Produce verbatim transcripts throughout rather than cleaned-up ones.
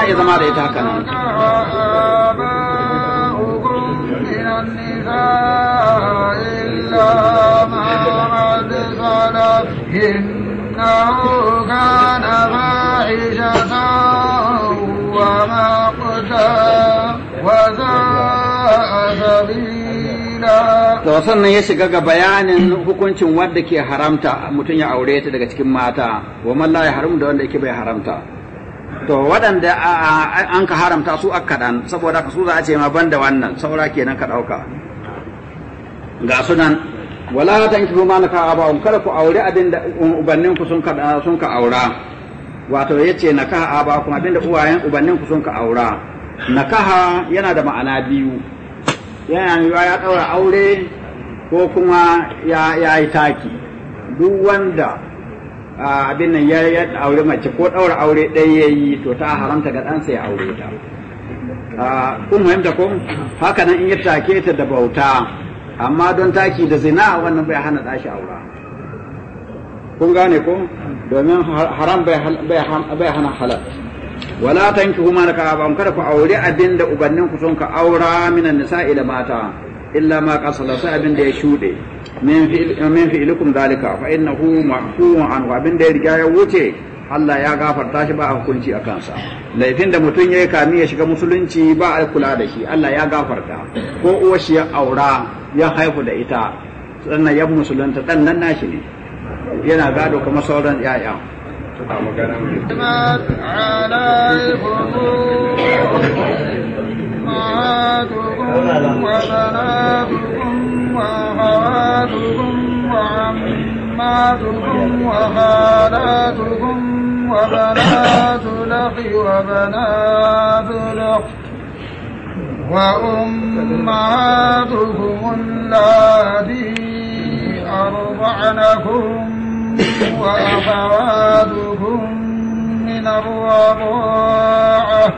iya zama da ita haka nan إنه كان فاحشة ومقتا وساء سبيلا. To sannan ya shiga ga bayanin hukuncin wanda ke haramta mutum ya aure ta daga cikin mata, wa man la yahrum da wanda yake bai haramta. To waɗanda an ka haramta su akkadan saboda ka su za a ce ma banda wannan saura kenan ka ɗauka. Ga sunan wala tankihu ma naka aba'um kada ku aure abinda ubannin ku sun ka sun ka aura wato yace nakaha aba'um abinda uwayen ubannin ku sun ka aura nakaha yana da ma'ana biyu yana yiwa ya daura aure ko kuma ya yayi taki duk wanda abin nan ya ya aure mace ko daura aure dai yayi to ta haramta ga dan sai aure ta kun fahimta ko haka nan in ya take ta da bauta amma don taki da zina wannan bai hana dashi aura kun gane ko domin haram bai bai hana halal wala tankihu ma naka ba kada ku aure abinda ubannin ku sun ka aura minan nisa'i da mata illa ma qasala sai abinda ya shude min fi min fi ilukum dalika fa innahu mahfuun an abinda ya riga ya wuce Allah ya gafarta shi ba a hukunci a kansa laifin da mutum yayi kami ya shiga musulunci ba a kula da shi Allah ya gafarta ko uwar shi ya aura ya haifu da ita sannan ya musulunta dan nan nashi ne yana gado kamar sauran yaya وبنات الأخ وبنات الأخت وأمهاتكم اللاتي أرضعنكم وأخواتكم من الرضاعة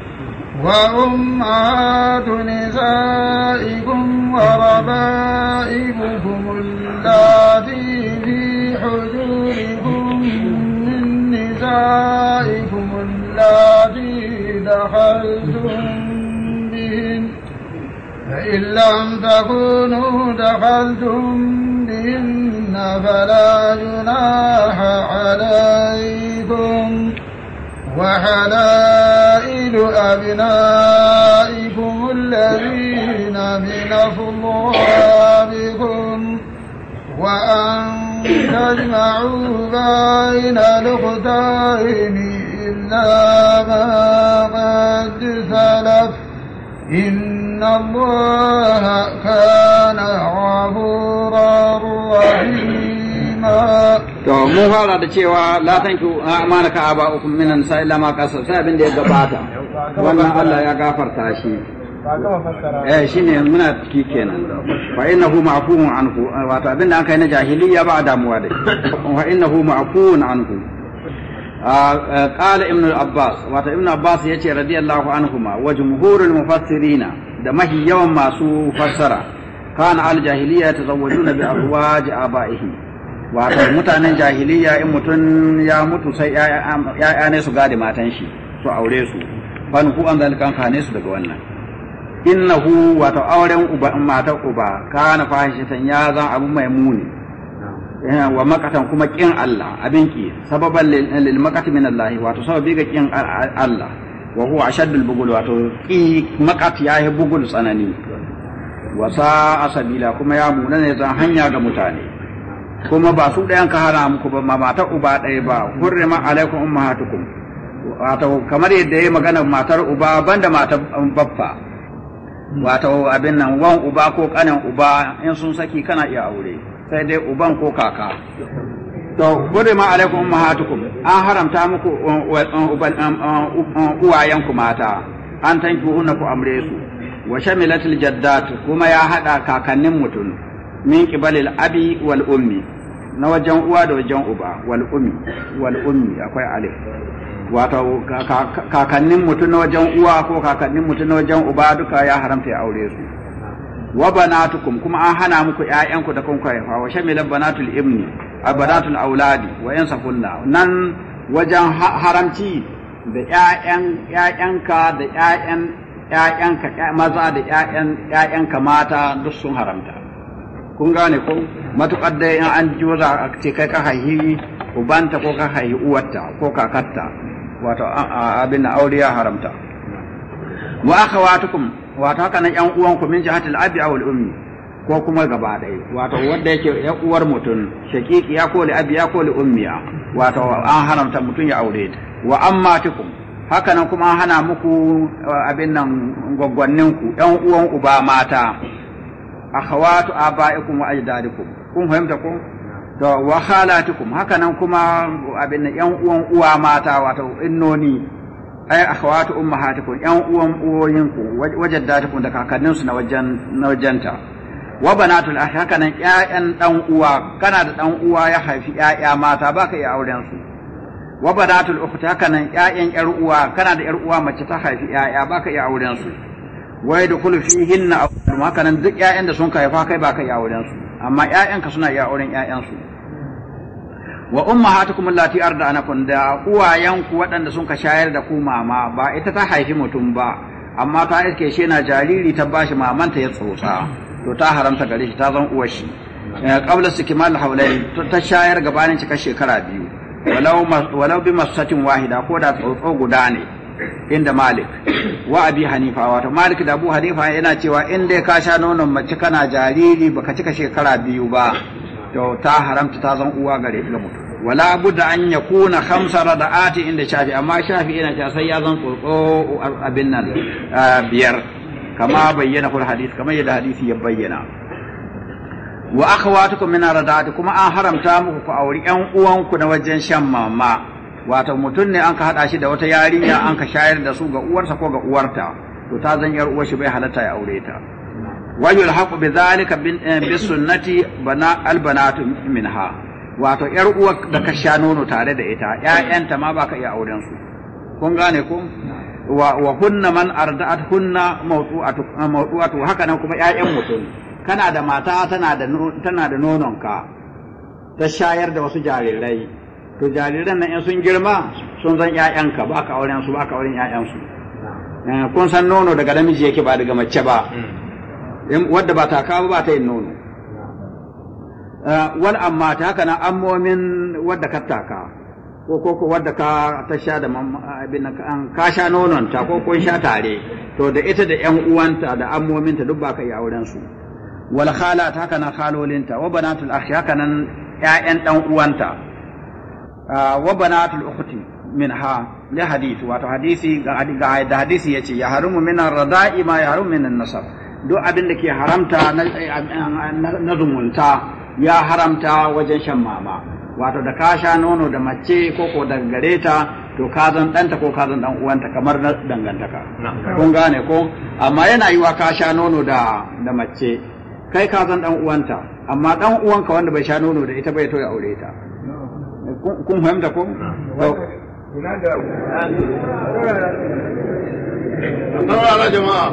وأمهات نسائكم وربائبكم اللاتي في حجوركم من نسائكم اللاتي دخلتم بهن فإن لم تكونوا دخلتم بهن فلا جناح عليكم وحلائل أبنائكم الذين من أصلابكم وأن تجمعوا بين الأختين إلا ما قد سلف إن الله كان غفورا رحيما. To mun fara da cewa la tanku amanaka aba'ukum minan nisa illa ma qasas sai abin da ya gabata wannan Allah ya gafarta shi eh shine muna ciki kenan fa innahu ma'fuun anhu wato abin da an kai na jahiliya ba damuwa da fa innahu ma'fuun anhu qala ibn al-abbas wato ibn abbas yace radiyallahu anhuma wa jumhurul mufassirina da mahi yawan masu fassara kana al-jahiliya tazawwajuna bi azwaj aba'ihim wato mutanen jahiliya in mutun ya mutu sai ya'ya ne su gade matan shi su aure su ban ku an zalkan kane su daga wannan innahu wato auren uba matan uba kana fahishatan ya zan abu mai muni wa makatan kuma kin Allah abin ki sababan lil makati min Allah wato sababi ga kin Allah wa huwa ashaddul bugul wato ki makat ya yi bugul tsanani wa sa'a sabila kuma ya muna ne zan hanya ga mutane kuma ba su ɗayan ka hana muku ba ma matar uba ɗaya ba hurrima alaikum ummahatukum wato kamar yadda yayi magana matar uba banda matar baffa wato abin nan wan uba ko kanin uba in sun saki kana iya aure sai dai uban ko kaka to hurrima alaikum ummahatukum an haramta muku uban uwayenku mata an tanki hunna ku amre su wa shamilatil jaddat kuma ya hada kakannin mutum min qibalil abi wal ummi na wajen uwa da wajen uba wal ummi wal ummi akwai alif wato kakannin mutum na wajen uwa ko kakannin mutum na wajen uba duka ya haramta ya aure su wa banatukum kuma an hana muku ƴaƴanku da kun haifa wa shamilal banatul ibni abanatul auladi wa yansafunna nan wajen haramci da ƴaƴan ƴaƴanka da ƴaƴan ƴaƴanka maza da ƴaƴan ƴaƴanka mata duk sun haramta kun gane ko matukar da in an joza a ce kai ka haihi ubanta ko ka haihi uwarta ko kakarta wato abin aure ya haramta wa akhawatukum wato haka nan ƴan uwanku min jihatil abi aw al ummi ko kuma gaba ɗaya wato wanda yake ƴan uwar mutum shaqiqi ya ko li abi ya ko li ummiya wato an haramta mutum ya aure ta wa ammatukum haka nan kuma an hana muku abin nan gwaggwanninku ƴan uwan uba mata akhawatu abaikum wa ajdadikum kun fahimta ko to wa khalatukum haka nan kuma abin nan ƴan uwan uwa mata wato innoni ai akhawatu ummahatikum ƴan uwan uwoyinku wajaddatukum da kakanninsu na wajen na wajenta wa banatul akhi haka nan ƴaƴan dan uwa kana da dan uwa ya haifi ƴaƴa mata baka iya auren su wa banatul ukhti haka nan ƴaƴan ƴar uwa kana da ƴar uwa mace ta haifi ƴaƴa baka iya auren su wa yadkhulu fihinna haka nan duk ƴaƴan da sun haifa kai baka iya auren su amma ƴaƴanka suna iya auren ƴaƴan su wa ummahatukum allati arda'anakum da uwayanku waɗanda sun ka shayar da ku mama ba ita ta haifi mutum ba amma ta iske shi na jariri ta bashi mamanta ya tsotsa to ta haramta gare shi ta zan uwar shi qabla sikmal hawlain ta shayar gabanin cika shekara biyu walau walau bi masatin wahida ko da tsotso guda ne inda Malik wa Abi Hanifa wato Malik da Abu Hanifa yana cewa in dai ka sha nonon mace kana jariri baka cika shekara biyu ba to ta haramta ta zan uwa gare ga mutum wala budda an yakuna khamsa rada'ati inda Shafi amma Shafi yana cewa sai ya zan tsotso abin nan biyar kama bayyana fil hadith kama yadda hadisi ya bayyana wa akhawatukum min rada'ati kuma an haramta muku ku auri ƴan uwanku na wajen shan mama wato mutum ne an ka hada shi da wata yarinya an ka shayar da su ga uwarsa ko ga uwarta to ta zan yar uwar shi bai halatta ya aure ta wajul haqu bi zalika bi sunnati bana al banatu minha wato yar uwar da ka sha nono tare da ita ƴaƴanta ma baka iya auren su kun gane ko wa wa hunna man arda'at hunna mawdu'atu mawdu'atu haka nan kuma ƴaƴan mutum kana da mata tana da tana da nononka ta shayar da wasu jarirai to jariran nan in sun girma sun zan ƴaƴanka ba ka auren su ba ka auren ƴaƴansu kun san nono daga namiji yake ba daga mace ba wadda ba ta kawo ba ta yin nono wani amma ta haka nan ammomin wadda ka taka ko ko wadda ka ta sha da abin ka sha nonon ta ko kun sha tare to da ita da ƴan uwanta da ammominta duk ba ka yi auren su wal khalat haka nan khalolinta wa banatul akhi haka nan ƴaƴan dan uwanta wa banatul ukhti minha li hadith wato hadisi ga da hadisi yace ya harumu min ar-rada'i ma ya harumu min an-nasab duk abin da ke haramta na zumunta ya haramta wajen shan mama wato da ka sha nono da mace ko ko daga gare ta to ka zan danta ko ka zan dan uwanta kamar na dangantaka kun gane ko amma yana yiwa ka sha nono da da mace kai ka zan dan uwanta amma dan uwanka wanda bai sha nono da ita bai to ya aure ta kun fahimta ko ina da saurara jama'a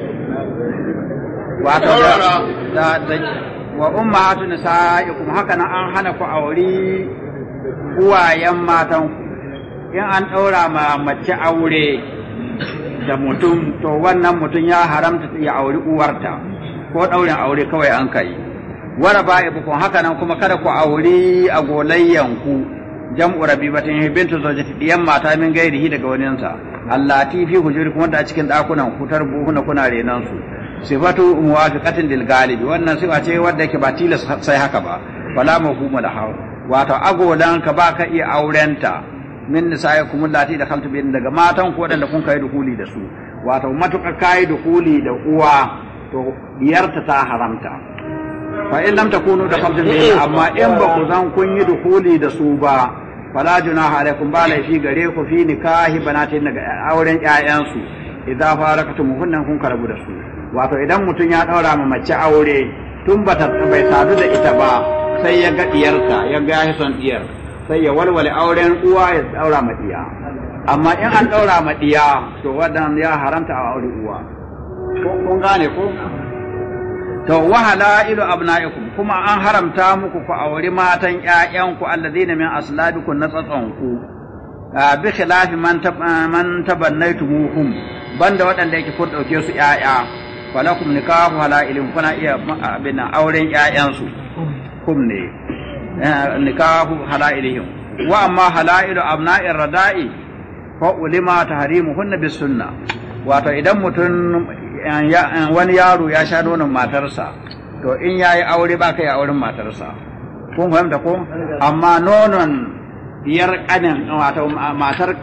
wato da da wa ummahatu nisaikum haka nan an hana ku auri uwayen matan in an daura ma mace aure da mutum to wannan mutum ya haramta ya auri uwarta ko daurin aure kawai an kai wara ba'ibukum haka nan kuma kada ku auri a golayyanku jam'u rabibatin bintu zawjati diyan mata min gairihi daga waninsa allati fi hujurikum wanda a cikin dakunan ku tarbuhuna kuna renan su sifatu muwafiqatin lil galibi wannan sifa ce wanda yake ba tilas sai haka ba wala mafhumu lahu wato agodan ka baka iya aurenta min nisaikum allati dakhaltu bin daga matan ku wadanda kun kai dukuli da su wato matuka kai dukuli da uwa to diyarta ta haramta fa in lam takunu dakhaltu bin amma in ba ku zan kun yi dukuli da su ba fala junaha alaikum ba laifi gare ku fi nikahi banatin daga auren ƴaƴansu idza farakatumuhunna kun karabu da su wato idan mutum ya daura ma mace aure tun bata bai sadu da ita ba sai ya ga diyarta ya ga hison diyar sai ya walwale auren uwa ya daura ma diya amma in an daura ma diya to wadan ya haramta a aure uwa kun gane ko to wahalailu abnaikum kuma an haramta muku ku aure matan ƴaƴanku alladhina min aslabikum na tsatsonku bi khilafi man man tabannaytumuhum banda waɗanda yake kun dauke su ƴaƴa falakum nikahu halailin kuna iya abin auren ƴaƴansu kum ne nikahu halailihim wa amma halailu abna'ir rada'i fa ulima tahrimuhunna bis sunnah wato idan mutum wani yaro ya sha nonon matarsa to in yayi aure ba kai auren matarsa kun fahimta ko amma nonon diyar kanin wato matar